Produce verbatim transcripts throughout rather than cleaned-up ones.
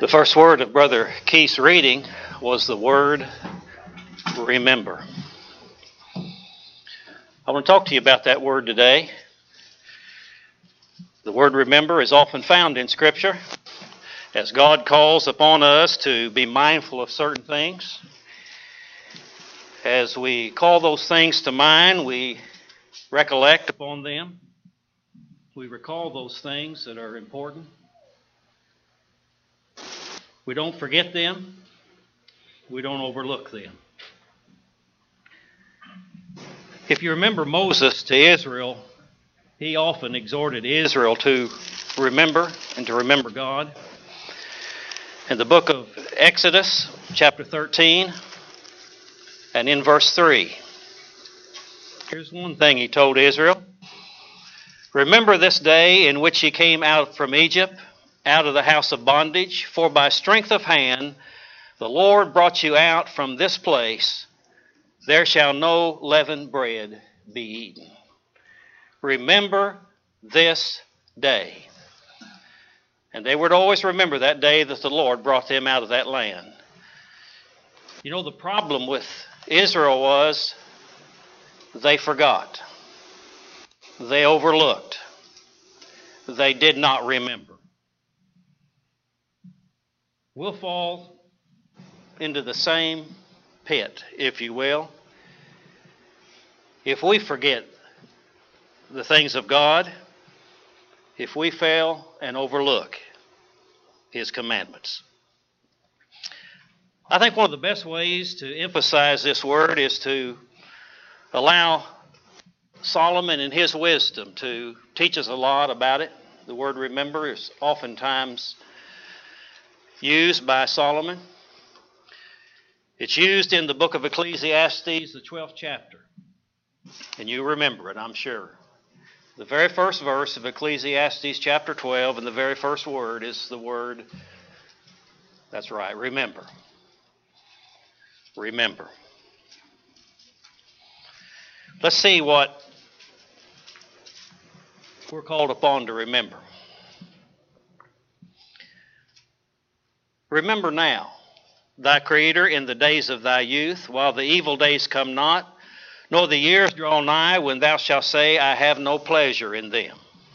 The first word of Brother Keith's reading was the word remember. I want to talk to you about that word today. The word remember is often found in Scripture as God calls upon us to be mindful of certain things. As we call those things to mind, we recollect upon them. We recall those things that are important. We don't forget them. We don't overlook them. If you remember Moses to Israel, he often exhorted Israel to remember and to remember God. In the book of Exodus, chapter thirteen, and in verse three, here's one thing he told Israel. Remember this day in which ye came out from Egypt, out of the house of bondage, for by strength of hand the Lord brought you out from this place. There shall no leavened bread be eaten. Remember this day. And they were to always remember that day that the Lord brought them out of that land. You know, the problem with Israel was they forgot. They overlooked. They did not remember. We'll fall into the same pit, if you will, if we forget the things of God, if we fail and overlook His commandments. I think one of the best ways to emphasize this word is to allow Solomon in his wisdom to teach us a lot about it. The word remember is oftentimes used by Solomon. It's used in the book of Ecclesiastes, the twelfth chapter. And you remember it, I'm sure. The very first verse of Ecclesiastes chapter twelve, and the very first word is the word, that's right, remember. Remember. Let's see what we're called upon to remember. Remember now thy Creator in the days of thy youth, while the evil days come not, nor the years draw nigh, when thou shalt say, I have no pleasure in them.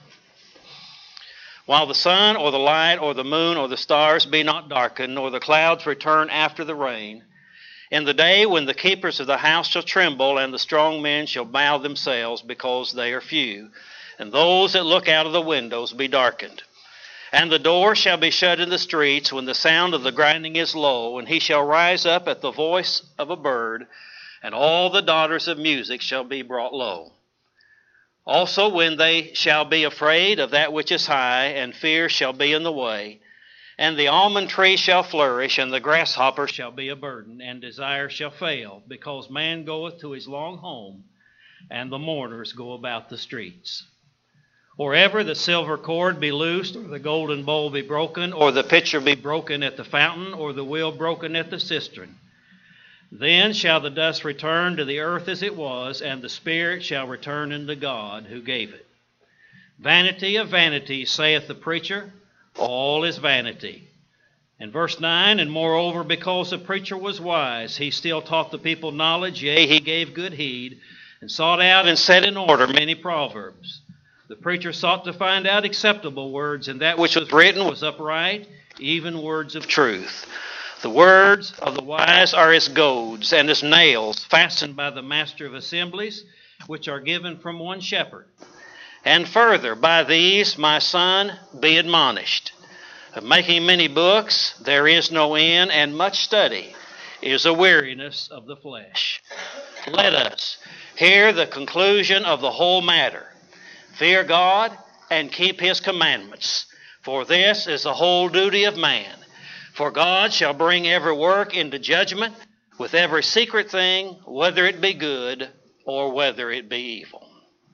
While the sun or the light or the moon or the stars be not darkened, nor the clouds return after the rain, in the day when the keepers of the house shall tremble, and the strong men shall bow themselves because they are few, and those that look out of the windows be darkened. And the door shall be shut in the streets when the sound of the grinding is low, and he shall rise up at the voice of a bird, and all the daughters of music shall be brought low. Also when they shall be afraid of that which is high, and fear shall be in the way, and the almond tree shall flourish, and the grasshopper shall be a burden, and desire shall fail, because man goeth to his long home, and the mourners go about the streets. Or ever the silver cord be loosed, or the golden bowl be broken, or the pitcher be broken at the fountain, or the wheel broken at the cistern. Then shall the dust return to the earth as it was, and the spirit shall return unto God who gave it. Vanity of vanities, saith the preacher, all is vanity. And verse nine, and moreover, because the preacher was wise, he still taught the people knowledge, yea, he gave good heed, and sought out and set in order many proverbs. The preacher sought to find out acceptable words, and that which was written was upright, even words of truth. The words of the wise are as goads, and as nails fastened by the master of assemblies, which are given from one shepherd. And further, by these, my son, be admonished. Of making many books, there is no end, and much study is a weariness of the flesh. Let us hear the conclusion of the whole matter. Fear God and keep His commandments, for this is the whole duty of man. For God shall bring every work into judgment with every secret thing, whether it be good or whether it be evil.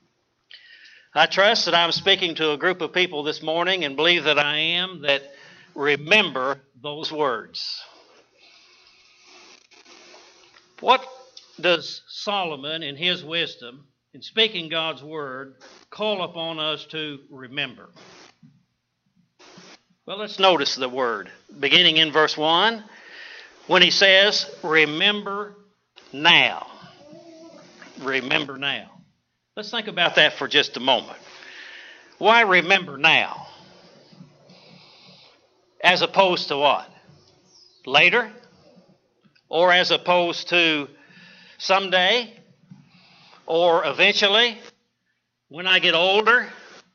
I trust that I'm speaking to a group of people this morning, and believe that I am, that remember those words. What does Solomon in his wisdom, in speaking God's word, call upon us to remember? Well, let's notice the word, beginning in verse one, when he says, remember now. Remember now. Let's think about that for just a moment. Why remember now? As opposed to what? Later? Or as opposed to someday? Or eventually? When I get older?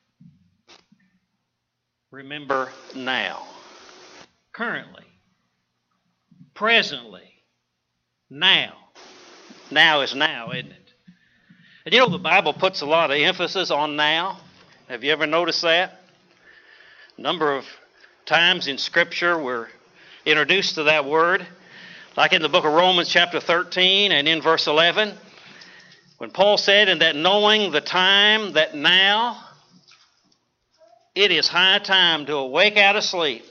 Remember now. Currently. Presently. Now. Now is now, isn't it? And you know the Bible puts a lot of emphasis on now. Have you ever noticed that? A number of times in Scripture we're introduced to that word. Like in the book of Romans chapter thirteen and in verse eleven. When Paul said, and that knowing the time that now it is high time to awake out of sleep.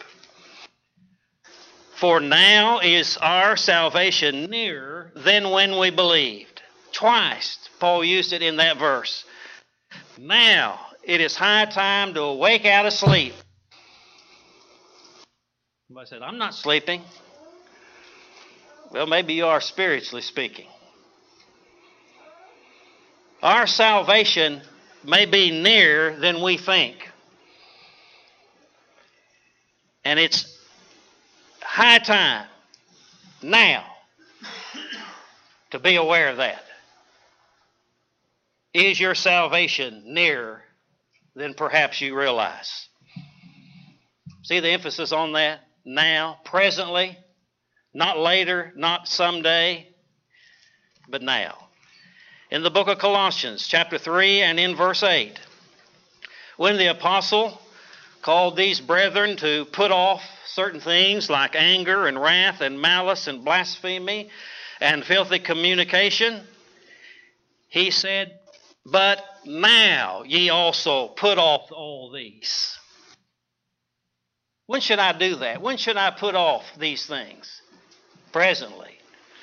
For now is our salvation nearer than when we believed. Twice Paul used it in that verse. Now it is high time to awake out of sleep. Somebody said, I'm not sleeping. Well, maybe you are spiritually speaking. Our salvation may be nearer than we think. And it's high time now to be aware of that. Is your salvation nearer than perhaps you realize? See the emphasis on that? Now, presently, not later, not someday, but now. In the book of Colossians, chapter three and in verse eight, when the apostle called these brethren to put off certain things like anger and wrath and malice and blasphemy and filthy communication, he said, but now ye also put off all these. When should I do that? When should I put off these things? Presently.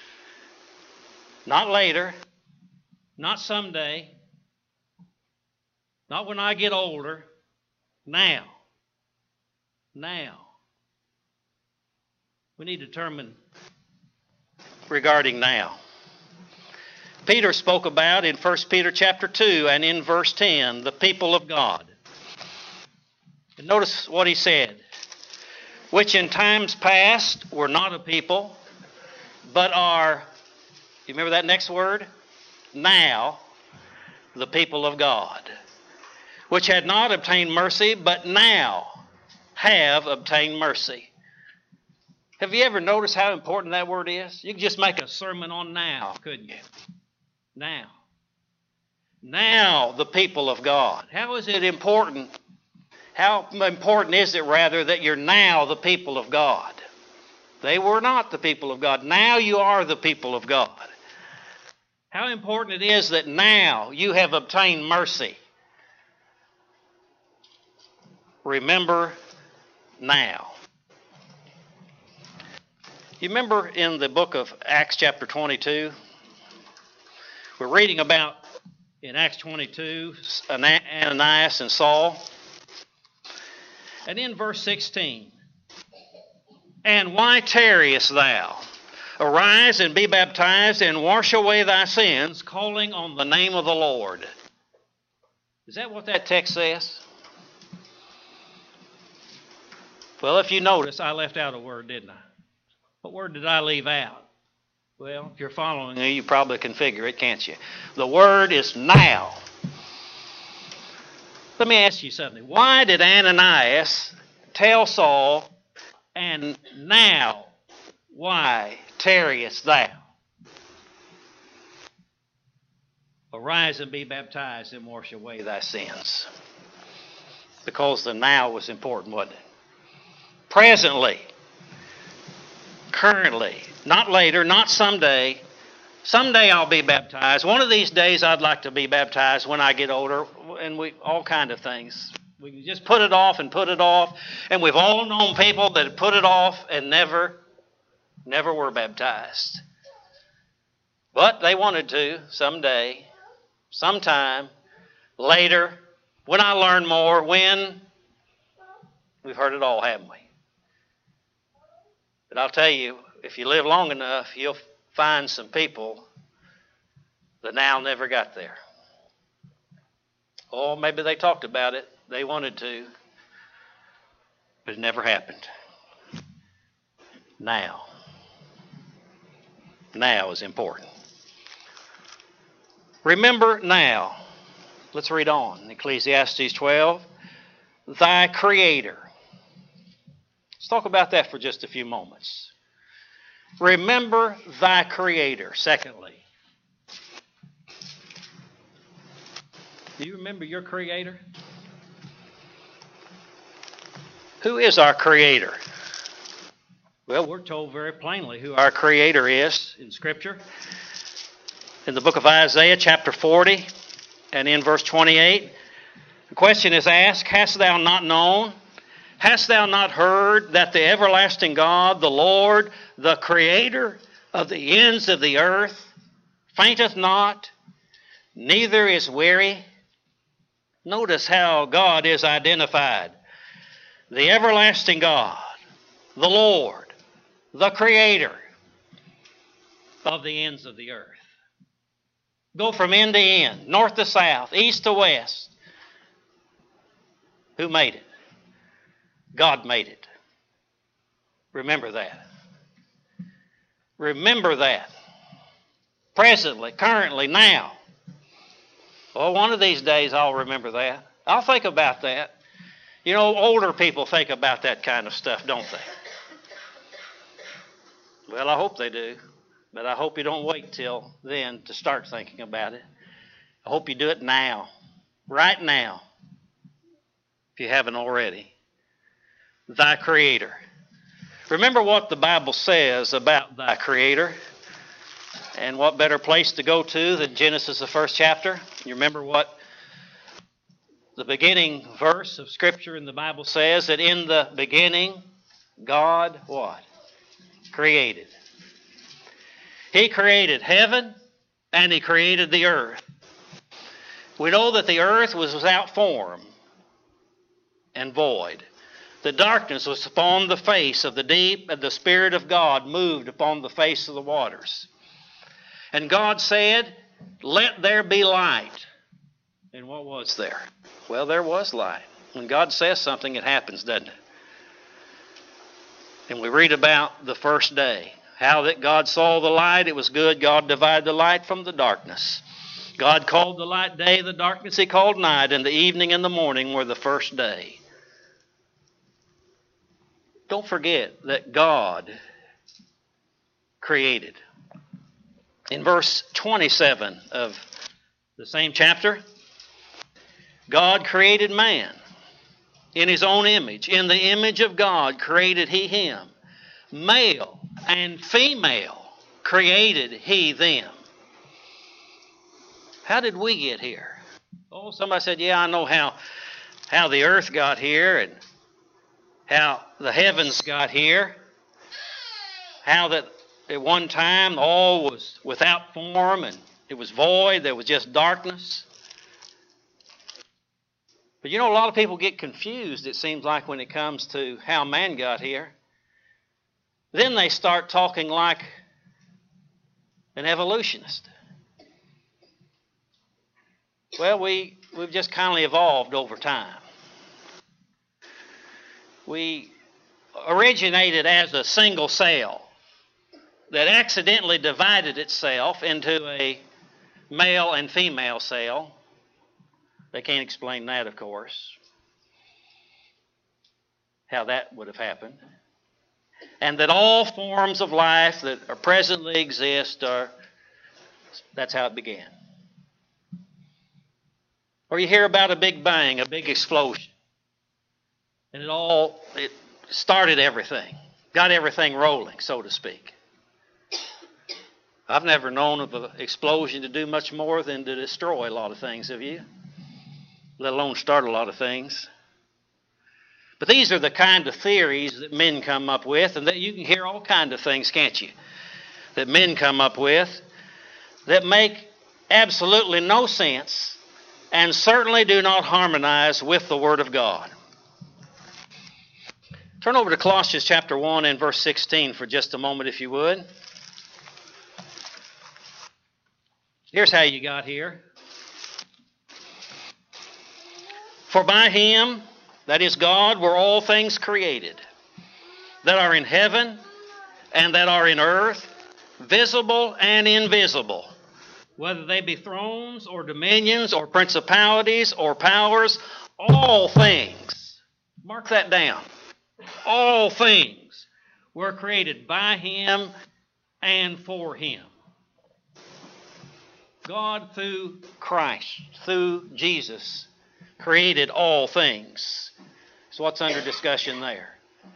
Not later. Not someday. Not when I get older. Now. Now. We need to determine regarding now. Peter spoke about in First Peter chapter two and in verse ten, the people of God. And notice what he said. Which in times past were not a people, but are, you remember that next word? Now, the people of God. Which had not obtained mercy, but now have obtained mercy. Have you ever noticed how important that word is? You could just make a sermon on now, couldn't you? Now. Now, the people of God. How is it important? How important is it, rather, that you're now the people of God? They were not the people of God. Now you are the people of God. How important it is that now you have obtained mercy. Remember now. You remember in the book of Acts chapter twenty-two? We're reading about, in Acts twenty-two, Ananias and Saul. And in verse sixteen, and why tarriest thou? Arise and be baptized and wash away thy sins, calling on the name of the Lord. Is that what that text says? Well, if you notice, I left out a word, didn't I? What word did I leave out? Well, if you're following me, you probably can figure it, can't you? The word is now. Let me ask you something. Why did Ananias tell Saul, and now why tarriest thou? Arise and be baptized and wash away thy sins. Because the now was important, wasn't it? Presently, currently, not later, not someday. Someday I'll be baptized. One of these days I'd like to be baptized when I get older, and we all kind of things. We can just put it off and put it off, and we've all known people that put it off and never, never were baptized. But they wanted to someday, sometime, later, when I learn more, when, We've heard it all, haven't we? But I'll tell you, if you live long enough, you'll find some people that now never got there. Or maybe they talked about it, they wanted to, but it never happened. Now. Now is important. Remember now. Let's read on. Ecclesiastes twelve. Thy Creator. Let's talk about that for just a few moments. Remember thy Creator. Secondly. Do you remember your Creator? Who is our Creator? Well, we're told very plainly who our Creator is in Scripture. In the book of Isaiah, chapter forty, and in verse twenty-eight, the question is asked, Hast thou not known? Hast thou not heard that the everlasting God, the Lord, the Creator of the ends of the earth, fainteth not, neither is weary? Notice how God is identified. The everlasting God, the Lord, the Creator of the ends of the earth. Go from end to end, north to south, east to west. Who made it? God made it. Remember that. Remember that. Presently, currently, now. Well, one of these days I'll remember that. I'll think about that. You know, older people think about that kind of stuff, don't they? Well, I hope they do. But I hope you don't wait till then to start thinking about it. I hope you do it now. Right now. If you haven't already. Thy Creator. Remember what the Bible says about thy Creator. And what better place to go to than Genesis, the first chapter? You remember what the beginning verse of Scripture in the Bible says? That in the beginning, God, what? Created. He created heaven and He created the earth. We know that the earth was without form and void. The darkness was upon the face of the deep, and the Spirit of God moved upon the face of the waters. And God said, Let there be light. And what was there? Well, there was light. When God says something, it happens, doesn't it? And we read about the first day. How that God saw the light, it was good. God divided the light from the darkness. God called the light day, the darkness He called night, and the evening and the morning were the first day. Don't forget that God created. In verse twenty-seven of the same chapter, God created man in His own image. In the image of God created He him. Male and female created He them. How did we get here? Oh, somebody said, yeah, I know how, how the earth got here and how the heavens got here. How that at one time all was without form and it was void. There was just darkness. But you know, a lot of people get confused, it seems like, when it comes to how man got here. Then they start talking like an evolutionist. Well, we, we've just kind of evolved over time. We originated as a single cell that accidentally divided itself into a male and female cell. They can't explain that, of course, how that would have happened. And that all forms of life that are presently exist are, that's how it began. Or you hear about a big bang, a big explosion. And it all, it started everything, got everything rolling, so to speak. I've never known of an explosion to do much more than to destroy a lot of things, have you? Let alone start a lot of things. But these are the kind of theories that men come up with, and that you can hear all kinds of things, can't you? That men come up with that make absolutely no sense and certainly do not harmonize with the Word of God. Turn over to Colossians chapter one and verse sixteen for just a moment, if you would. Here's how you got here. For by him, that is God, were all things created, that are in heaven and that are in earth, visible and invisible, whether they be thrones or dominions or principalities or powers, all things. Mark that down. All things were created by him and for him. God, through Christ, through Jesus, created all things. So what's under discussion there?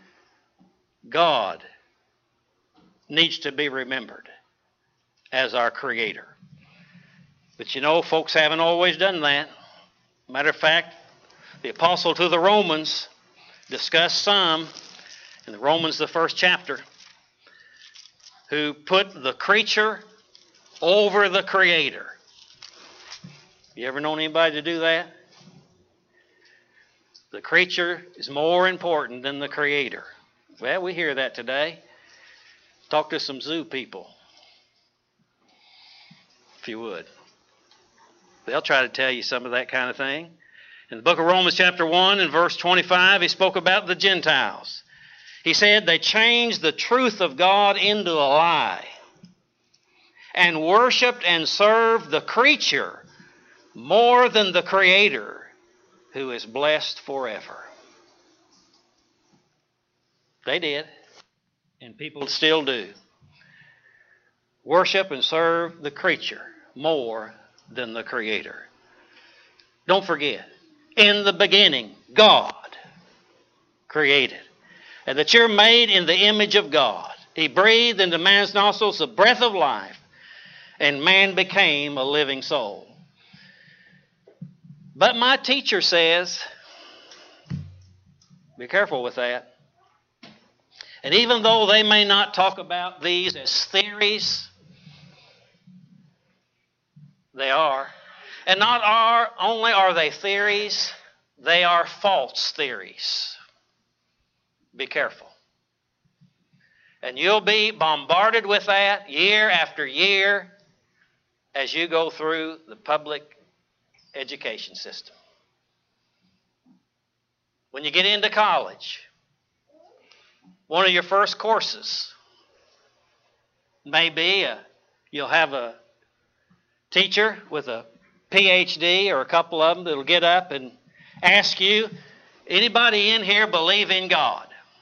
God needs to be remembered as our Creator. But you know, folks haven't always done that. Matter of fact, the apostle to the Romans discussed some in the Romans, the first chapter, who put the creature over the Creator. You ever known anybody to do that? The creature is more important than the Creator. Well, we hear that today. Talk to some zoo people, if you would. They'll try to tell you some of that kind of thing. In the book of Romans chapter one and verse twenty-five, he spoke about the Gentiles. He said they changed the truth of God into a lie and worshiped and served the creature more than the Creator, who is blessed forever. They did, and people still do. Worship and serve the creature more than the Creator. Don't forget, in the beginning, God created, and that you're made in the image of God. He breathed into man's nostrils the breath of life, and man became a living soul. But my teacher says, be careful with that. And even though they may not talk about these as theories, they are. And not are, only are they theories, they are false theories. Be careful. And you'll be bombarded with that year after year as you go through the public education system. When you get into college, one of your first courses may be a, you'll have a teacher with a P H D or a couple of them that'll get up and ask you, anybody in here believe in God?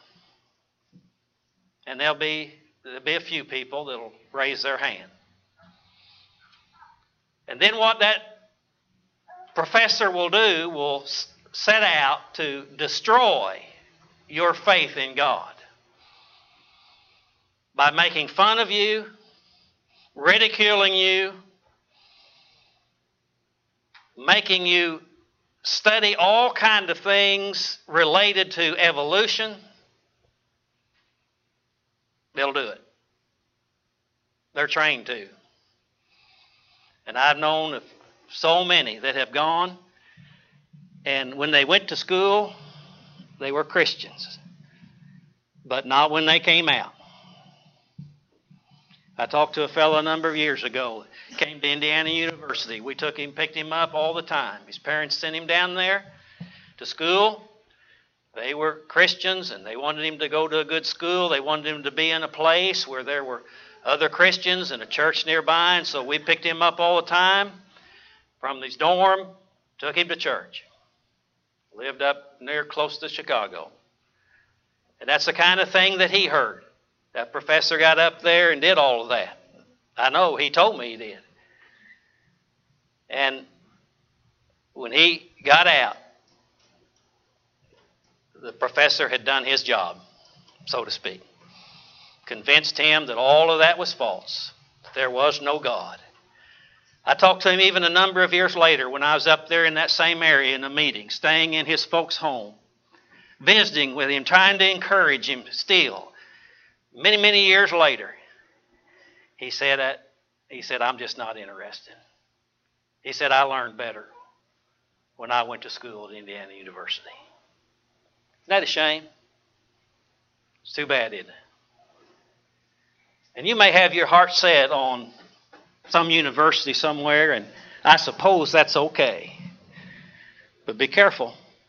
And there'll be, there'll be a few people that'll raise their hand. And then what that professor will do will set out to destroy your faith in God by making fun of you, ridiculing you, making you study all kinds of things related to evolution. They'll do it. They're trained to. And I've known of so many that have gone, and when they went to school, they were Christians, but not when they came out. I talked to a fellow a number of years ago. He came to Indiana University. We took him, picked him up all the time. His parents sent him down there to school. They were Christians, and they wanted him to go to a good school. They wanted him to be in a place where there were other Christians and a church nearby, and so we picked him up all the time from his dorm, took him to church. Lived up near close to Chicago. And that's the kind of thing that he heard. That professor got up there and did all of that. I know, he told me he did. And when he got out, the professor had done his job, so to speak. Convinced him that all of that was false. There was no God. I talked to him even a number of years later when I was up there in that same area in a meeting, staying in his folks' home, visiting with him, trying to encourage him still. Many, many years later, he said, uh, he said, I'm just not interested. He said, I learned better when I went to school at Indiana University. Isn't that a shame? It's too bad, isn't it? And you may have your heart set on some university somewhere, and I suppose that's okay. But be careful.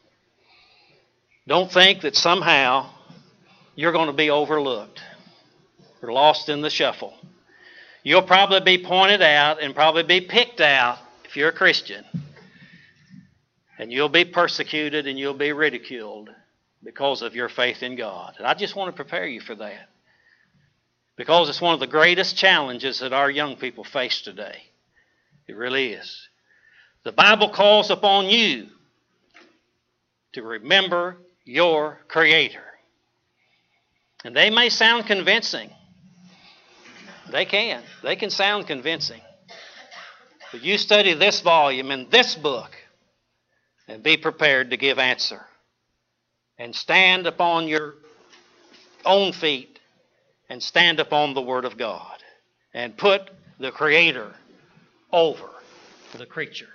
Don't think that somehow you're going to be overlooked or lost in the shuffle. You'll probably be pointed out and probably be picked out if you're a Christian. And you'll be persecuted and you'll be ridiculed because of your faith in God. And I just want to prepare you for that. Because it's one of the greatest challenges that our young people face today. It really is. The Bible calls upon you to remember your Creator. And they may sound convincing. They can. They can sound convincing. But you study this volume and this book and be prepared to give answer. And stand upon your own feet and stand upon the Word of God. And put the Creator over the creature.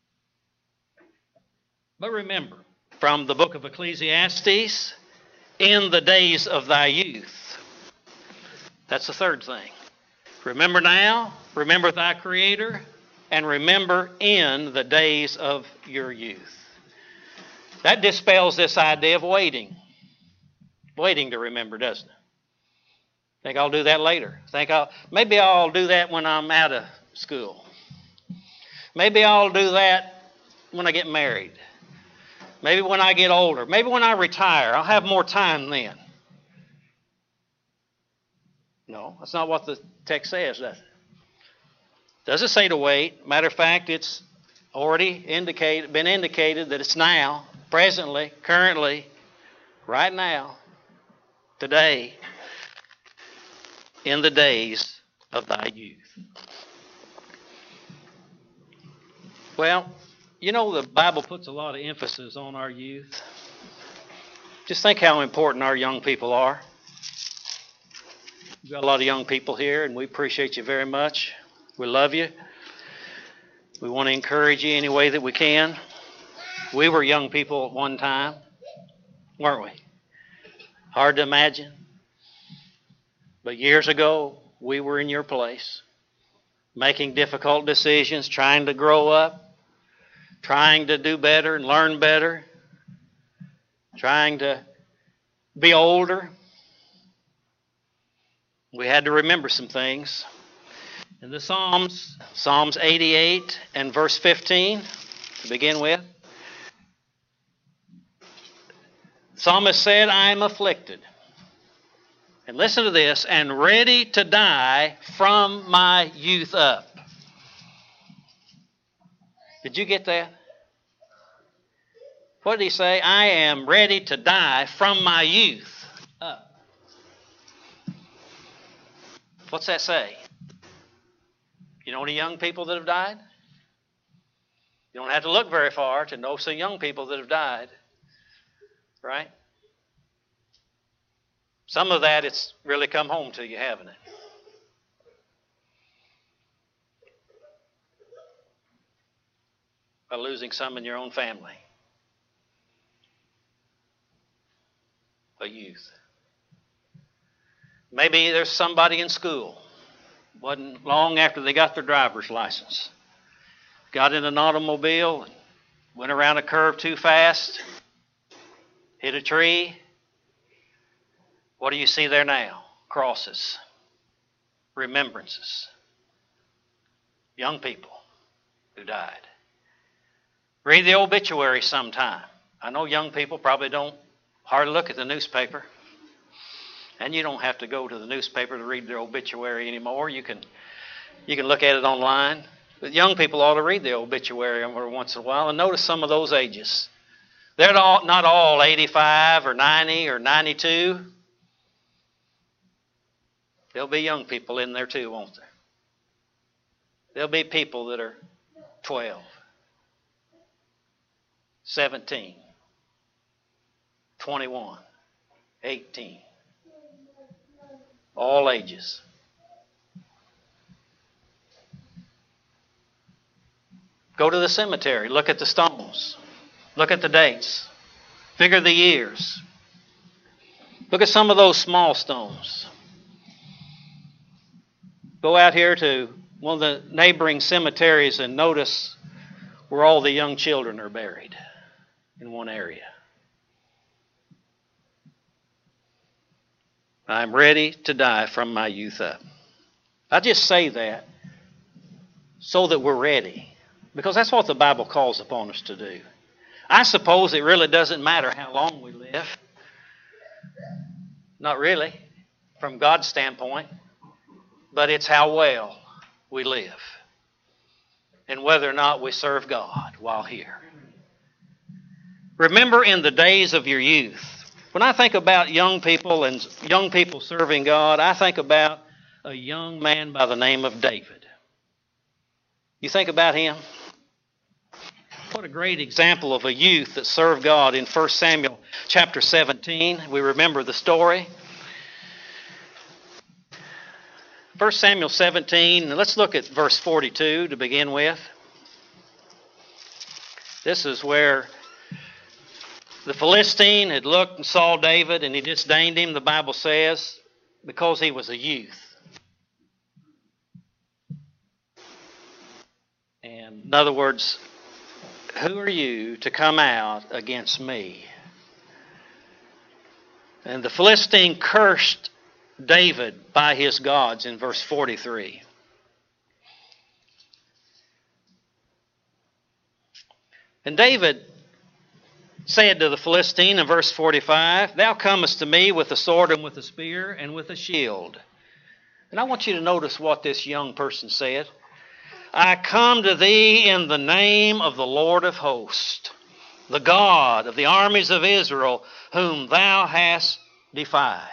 But remember, from the book of Ecclesiastes, in the days of thy youth. That's the third thing. Remember now, remember thy Creator, and remember in the days of your youth. That dispels this idea of waiting. Waiting to remember, doesn't it? Think I'll do that later. Think I'll maybe I'll do that when I'm out of school. Maybe I'll do that when I get married. Maybe when I get older. Maybe when I retire. I'll have more time then. No, that's not what the text says, does it? Does it say to wait? Matter of fact, it's already indicated, been indicated that it's now, presently, currently, right now, today, in the days of thy youth. Well, you know the Bible puts a lot of emphasis on our youth. Just think how important our young people are. We've got a lot of young people here, and we appreciate you very much. We love you. We want to encourage you any way that we can. We were young people at one time, weren't we? Hard to imagine. But years ago, we were in your place, making difficult decisions, trying to grow up, trying to do better and learn better, trying to be older. We had to remember some things. In the Psalms, Psalms eighty-eight and verse fifteen, to begin with, the psalmist said, I am afflicted. And listen to this, and ready to die from my youth up. Did you get that? What did he say? I am ready to die from my youth up. What's that say? You know any young people that have died? You don't have to look very far to know some young people that have died. Right? Some of that, it's really come home to you, haven't it? By losing some in your own family. A youth. Maybe there's somebody in school. Wasn't long after they got their driver's license. Got in an automobile and went around a curve too fast. Hit a tree. What do you see there now? Crosses. Remembrances. Young people who died. Read the obituary sometime. I know young people probably don't hardly look at the newspaper. And you don't have to go to the newspaper to read their obituary anymore. You can you can look at it online. But young people ought to read the obituary every once in a while and notice some of those ages. They're not, not all eighty-five or ninety or ninety-two. There'll be young people in there too, won't there? There'll be people that are twelve, seventeen, twenty-one, eighteen. All ages. Go to the cemetery. Look at the stones. Look at the dates. Figure the years. Look at some of those small stones. Go out here to one of the neighboring cemeteries and notice where all the young children are buried in one area. I'm ready to die from my youth up. I just say that so that we're ready, because that's what the Bible calls upon us to do. I suppose it really doesn't matter how long we live. Not really, from God's standpoint, but it's how well we live and whether or not we serve God while here. Remember in the days of your youth, when I think about young people and young people serving God, I think about a young man by the name of David. You think about him? What a great example of a youth that served God in First Samuel chapter seventeen. We remember the story. First Samuel seventeen, let's look at verse forty-two to begin with. This is where the Philistine had looked and saw David and he disdained him, the Bible says, because he was a youth. And in other words, who are you to come out against me? And the Philistine cursed David by his gods in verse forty-three. And David said to the Philistine in verse forty-five, "Thou comest to me with a sword and with a spear and with a shield." And I want you to notice what this young person said. "I come to thee in the name of the Lord of hosts, the God of the armies of Israel, whom thou hast defied."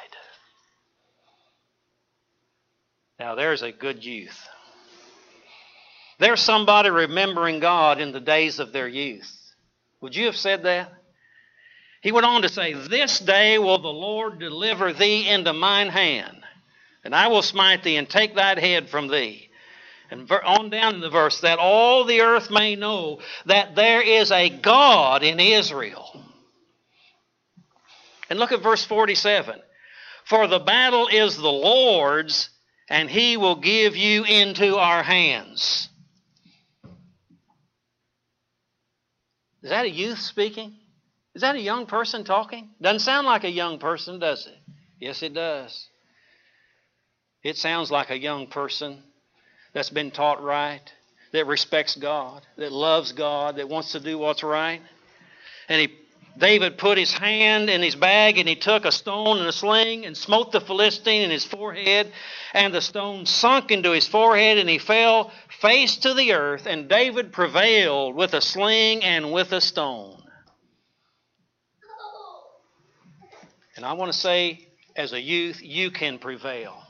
Now there's a good youth. There's somebody remembering God in the days of their youth. Would you have said that? He went on to say, "This day will the Lord deliver thee into mine hand, and I will smite thee and take thy head from thee." And on down in the verse, "that all the earth may know that there is a God in Israel." And look at verse forty-seven. "For the battle is the Lord's, and he will give you into our hands." Is that a youth speaking? Is that a young person talking? Doesn't sound like a young person, does it? Yes, it does. It sounds like a young person that's been taught right, that respects God, that loves God, that wants to do what's right. And he, David put his hand in his bag and he took a stone and a sling and smote the Philistine in his forehead, and the stone sunk into his forehead and he fell face to the earth, and David prevailed with a sling and with a stone. And I want to say, as a youth, you can prevail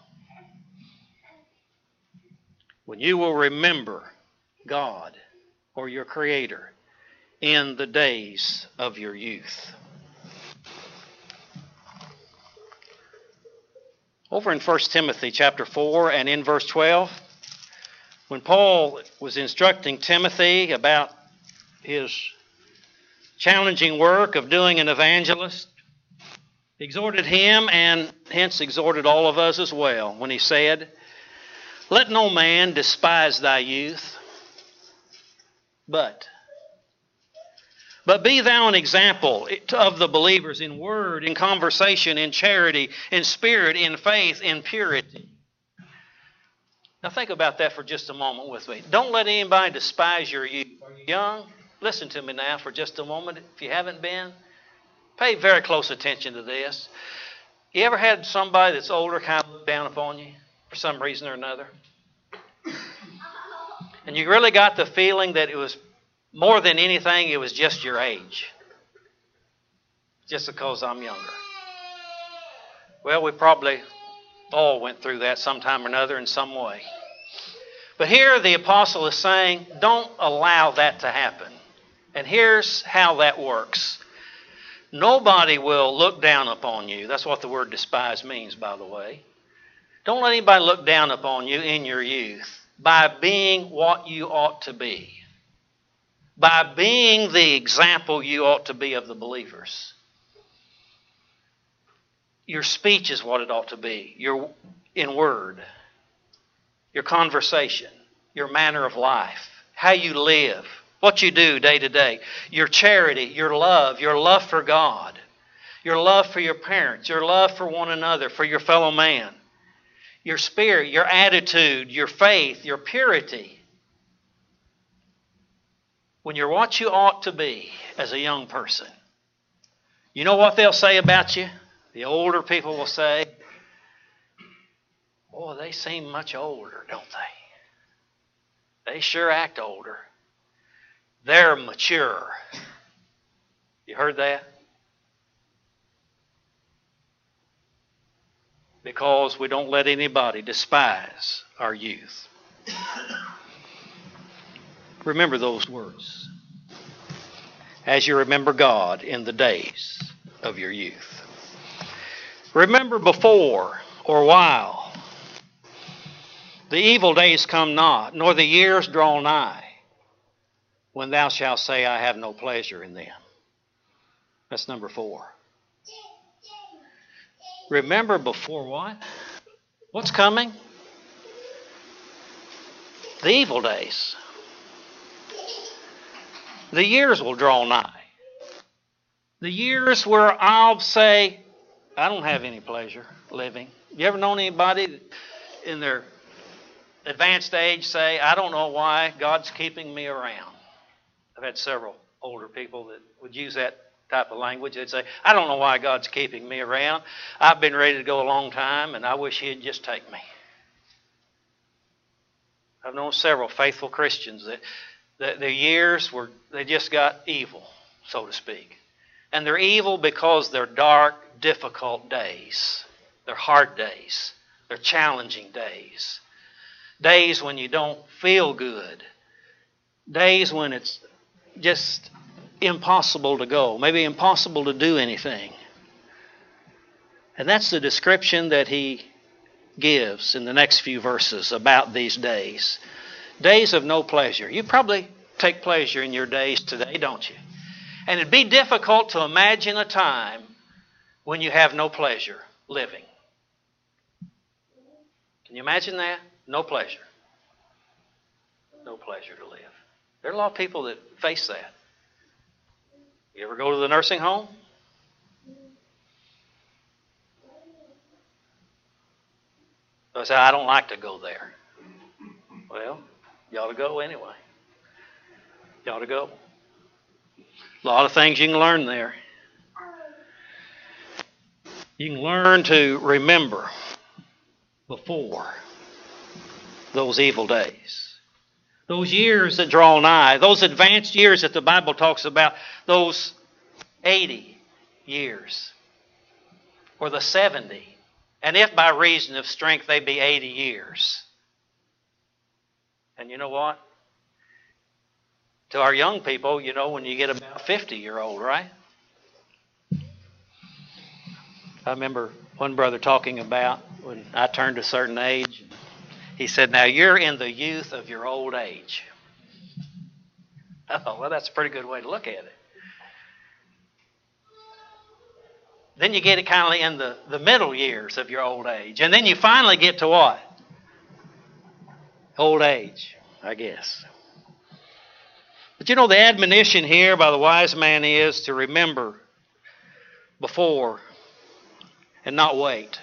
when you will remember God or your Creator in the days of your youth. Over in First Timothy chapter four and in verse twelve, when Paul was instructing Timothy about his challenging work of doing an evangelist, exhorted him and hence exhorted all of us as well when he said, "Let no man despise thy youth, but But be thou an example of the believers in word, in conversation, in charity, in spirit, in faith, in purity." Now think about that for just a moment with me. Don't let anybody despise your youth. Are you young? Listen to me now for just a moment. If you haven't been, pay very close attention to this. You ever had somebody that's older kind of look down upon you for some reason or another? And you really got the feeling that it was more than anything, it was just your age. Just because I'm younger. Well, we probably all went through that sometime or another in some way. But here the apostle is saying, don't allow that to happen. And here's how that works. Nobody will look down upon you. That's what the word despise means, by the way. Don't let anybody look down upon you in your youth by being what you ought to be. By being the example you ought to be of the believers. Your speech is what it ought to be. Your in word, your conversation, your manner of life, how you live, what you do day to day, your charity, your love, your love for God, your love for your parents, your love for one another, for your fellow man, your spirit, your attitude, your faith, your purity. When you're what you ought to be as a young person, you know what they'll say about you? The older people will say, boy, they seem much older, don't they? They sure act older. They're mature. You heard that? Because we don't let anybody despise our youth. Remember those words as you remember God in the days of your youth. Remember before or while the evil days come not, nor the years draw nigh, when thou shalt say, I have no pleasure in them. That's number four. Remember before what? What's coming? The evil days. The years will draw nigh. The years where I'll say, I don't have any pleasure living. You ever known anybody in their advanced age say, I don't know why God's keeping me around? I've had several older people that would use that type of language. They'd say, I don't know why God's keeping me around. I've been ready to go a long time, and I wish He'd just take me. I've known several faithful Christians that, that their years were, they just got evil, so to speak. And they're evil because they're dark, difficult days. They're hard days. They're challenging days. Days when you don't feel good. Days when it's just impossible to go, maybe impossible to do anything. And that's the description that he gives in the next few verses about these days. Days of no pleasure. You probably take pleasure in your days today, don't you? And it'd be difficult to imagine a time when you have no pleasure living. Can you imagine that? No pleasure. No pleasure to live. There are a lot of people that face that. You ever go to the nursing home? I say, I don't like to go there. Well, you ought to go anyway. You ought to go. A lot of things you can learn there. You can learn to remember before those evil days. Those years that draw nigh, those advanced years that the Bible talks about, those eighty years, or the seventy, and if by reason of strength they be eighty years. And you know what? To our young people, you know, when you get about fifty year old, right? I remember one brother talking about when I turned a certain age. He said, now you're in the youth of your old age. I thought, well, that's a pretty good way to look at it. Then you get it kind of in the, the middle years of your old age. And then you finally get to what? Old age, I guess. But you know, the admonition here by the wise man is to remember before and not wait.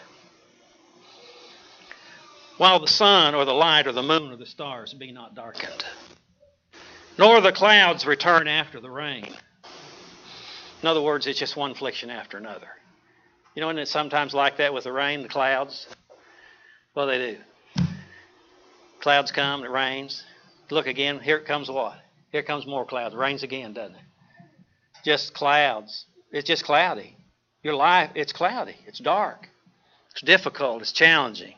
While the sun or the light or the moon or the stars be not darkened, nor the clouds return after the rain. In other words, it's just one affliction after another. You know, isn't it sometimes like that with the rain, the clouds? Well, they do. Clouds come, it rains. Look again, here it comes what? Here comes more clouds. It rains again, doesn't it? Just clouds. It's just cloudy. Your life, it's cloudy. It's dark. It's difficult. It's challenging.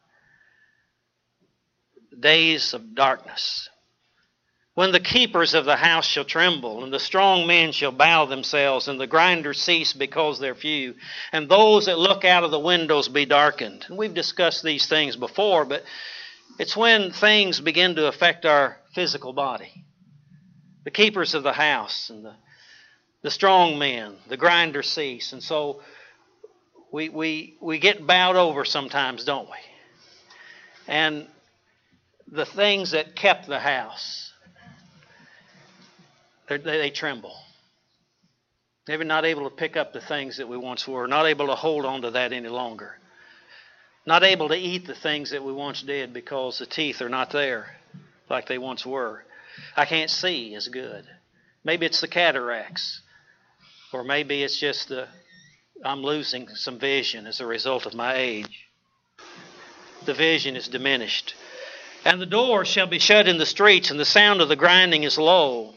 Days of darkness. When the keepers of the house shall tremble, and the strong men shall bow themselves, and the grinders cease because they're few, and those that look out of the windows be darkened. And we've discussed these things before, but it's when things begin to affect our physical body. The keepers of the house and the, the strong men, the grinders cease. And so We, we, we get bowed over sometimes, don't we? And the things that kept the house, they, they tremble. Maybe not able to pick up the things that we once were, not able to hold on to that any longer. Not able to eat the things that we once did because the teeth are not there like they once were. I can't see as good. Maybe it's the cataracts. Or maybe it's just the I'm losing some vision as a result of my age. The vision is diminished. And the doors shall be shut in the streets, and the sound of the grinding is low.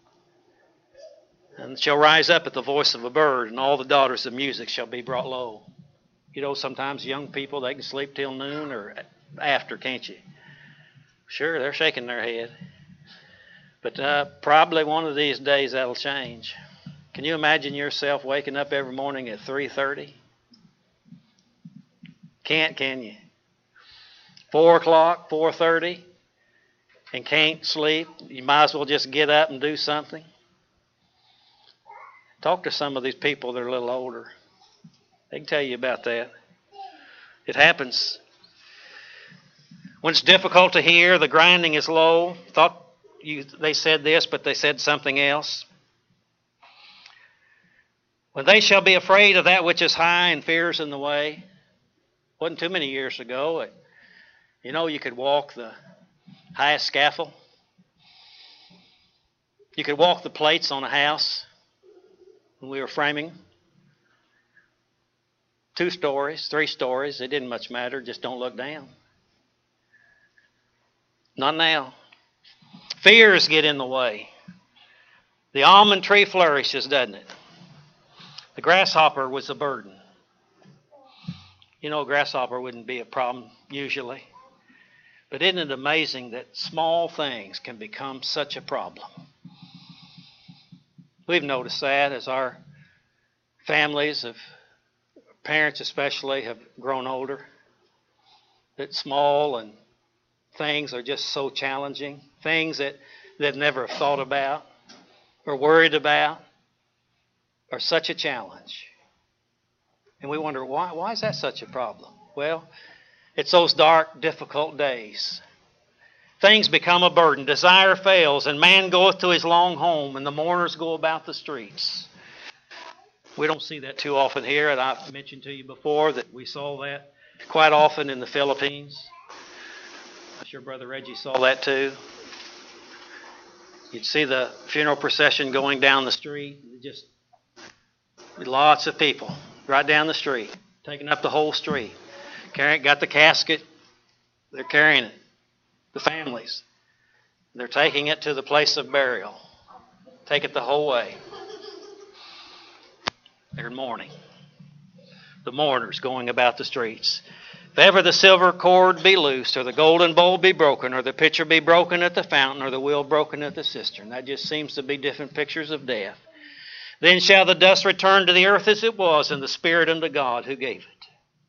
And shall rise up at the voice of a bird, and all the daughters of music shall be brought low. You know, sometimes young people, they can sleep till noon or after, can't you? Sure, they're shaking their head. But uh, probably one of these days that'll change. Can you imagine yourself waking up every morning at three thirty? Can't, can you? four o'clock, four thirty, and can't sleep? You might as well just get up and do something. Talk to some of these people that are a little older. They can tell you about that. It happens. When it's difficult to hear, the grinding is low. Thought you, they said this, but they said something else. When they shall be afraid of that which is high and fears in the way. Wasn't too many years ago. It, you know, you could walk the highest scaffold. You could walk the plates on a house when we were framing. Two stories, three stories. It didn't much matter. Just don't look down. Not now. Fears get in the way. The almond tree flourishes, doesn't it? The grasshopper was a burden. You know, a grasshopper wouldn't be a problem usually. But isn't it amazing that small things can become such a problem? We've noticed that as our families, of parents especially, have grown older. That small and things are just so challenging. Things that they've never thought about or worried about are such a challenge. And we wonder, why, why is that such a problem? Well, it's those dark, difficult days. Things become a burden. Desire fails, and man goeth to his long home, and the mourners go about the streets. We don't see that too often here, and I've mentioned to you before that we saw that quite often in the Philippines. I'm sure Brother Reggie saw that too. You'd see the funeral procession going down the street. Just lots of people right down the street, taking up the whole street. Carrying, got the casket. They're carrying it. The families. They're taking it to the place of burial. Take it the whole way. They're mourning. The mourners going about the streets. If ever the silver cord be loosed, or the golden bowl be broken, or the pitcher be broken at the fountain, or the wheel broken at the cistern. That just seems to be different pictures of death. Then shall the dust return to the earth as it was, and the spirit unto God who gave it.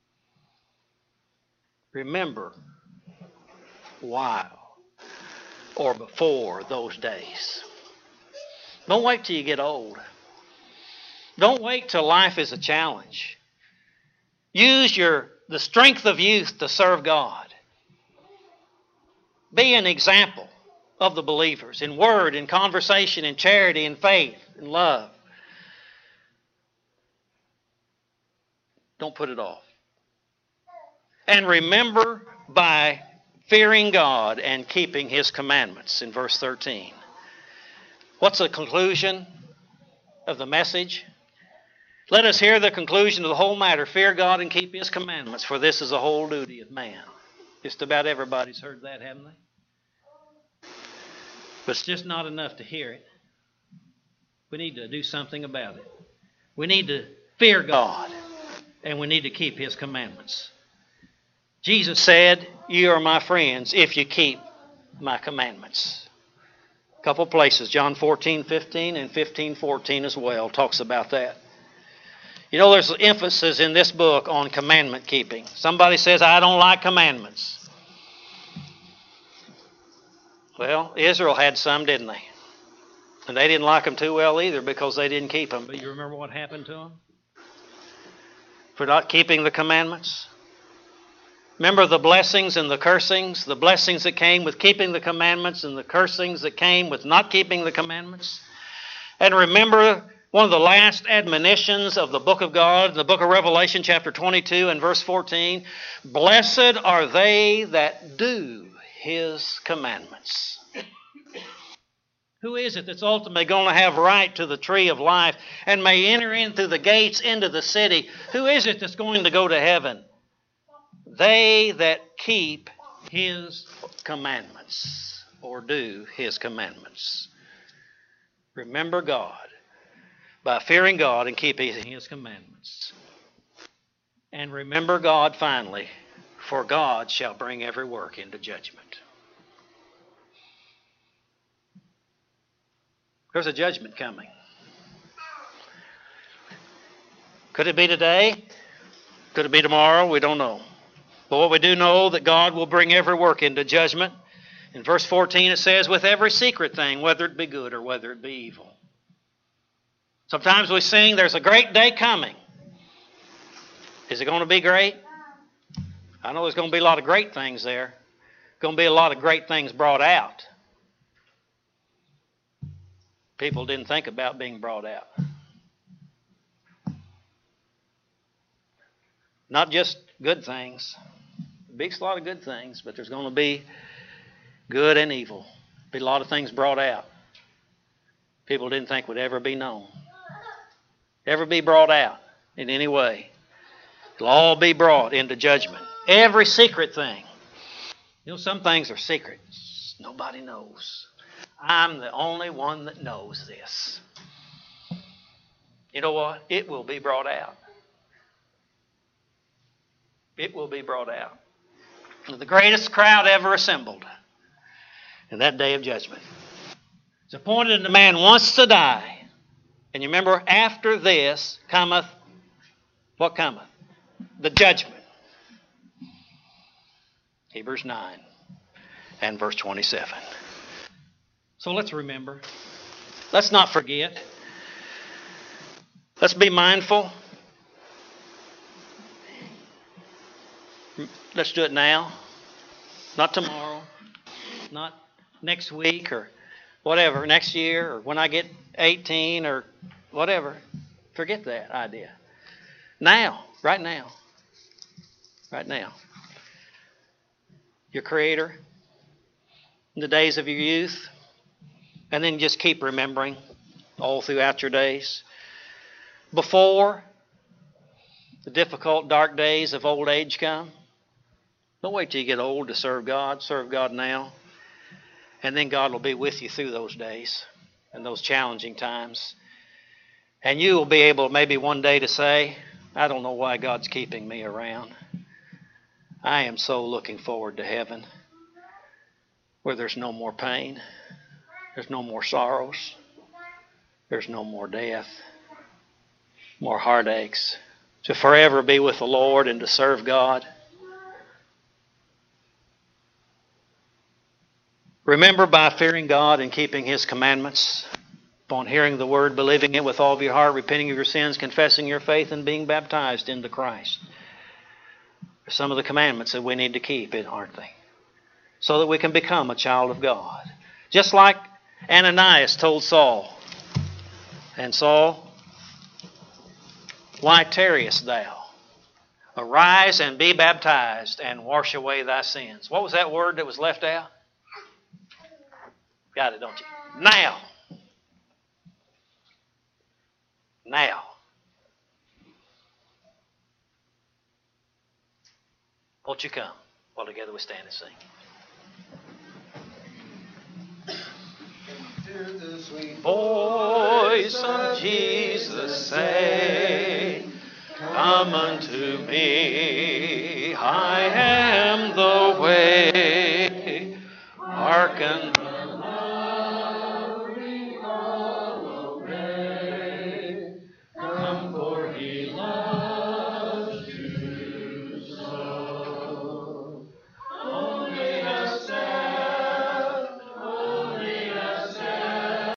Remember, while or before those days. Don't wait till you get old. Don't wait till life is a challenge. Use your the strength of youth to serve God. Be an example of the believers in word, in conversation, in charity, in faith, in love. Don't put it off. And remember by fearing God and keeping His commandments in verse thirteen. What's the conclusion of the message? Let us hear the conclusion of the whole matter. Fear God and keep His commandments, for this is the whole duty of man. Just about everybody's heard that, haven't they? But it's just not enough to hear it. We need to do something about it. We need to fear God, and we need to keep His commandments. Jesus said, "You are my friends if you keep my commandments." A couple places, John fourteen fifteen and fifteen fourteen as well, talks about that. You know, there's emphasis in this book on commandment keeping. Somebody says, "I don't like commandments." Well, Israel had some, didn't they? And they didn't like them too well either because they didn't keep them. But you remember what happened to them? for not keeping the commandments? Remember the blessings and the cursings, the blessings that came with keeping the commandments and the cursings that came with not keeping the commandments? And remember one of the last admonitions of the book of God, the book of Revelation, chapter twenty-two and verse fourteen. Blessed are they that do His commandments. Who is it that's ultimately going to have right to the tree of life and may enter in through the gates into the city? Who is it that's going to go to heaven? They that keep His commandments or do His commandments. Remember God by fearing God and keeping His commandments. And remember God finally, for God shall bring every work into judgment. There's a judgment coming. Could it be today? Could it be tomorrow? We don't know. But what we do know that God will bring every work into judgment. In verse fourteen it says, with every secret thing, whether it be good or whether it be evil. Sometimes we sing, there's a great day coming. Is it going to be great? I know there's going to be a lot of great things there. Going to be a lot of great things brought out. People didn't think about being brought out. Not just good things. There's a lot of good things, but there's going to be good and evil. Be a lot of things brought out. People didn't think would ever be known. Ever be brought out in any way. It'll all be brought into judgment. Every secret thing. You know, some things are secrets. Nobody knows. I'm the only one that knows this. You know what? It will be brought out. It will be brought out. The greatest crowd ever assembled in that day of judgment. It's appointed a man wants to die. And you remember, after this cometh, what cometh? The judgment. Hebrews nine and verse twenty-seven. So let's remember. Let's not forget. Let's be mindful. Let's do it now. Not tomorrow. Not next week or whatever, next year or when I get eighteen or whatever. Forget that idea. Now, right now. Right now. Your Creator, in the days of your youth, and then just keep remembering all throughout your days. Before the difficult, dark days of old age come, don't wait till you get old to serve God. Serve God now. And then God will be with you through those days and those challenging times. And you will be able maybe one day to say, I don't know why God's keeping me around. I am so looking forward to heaven where there's no more pain. There's no more sorrows. There's no more death. More heartaches. To forever be with the Lord and to serve God. Remember, by fearing God and keeping His commandments, upon hearing the word, believing it with all of your heart, repenting of your sins, confessing your faith, and being baptized into Christ. Are some of the commandments that we need to keep, aren't they? So that we can become a child of God. Just like Ananias told Saul, and Saul, why tarriest thou? Arise and be baptized and wash away thy sins. What was that word that was left out? Got it, don't you? Now. Now. Won't you come while together we stand and sing? Hear the sweet voice of Jesus say, come unto me, I have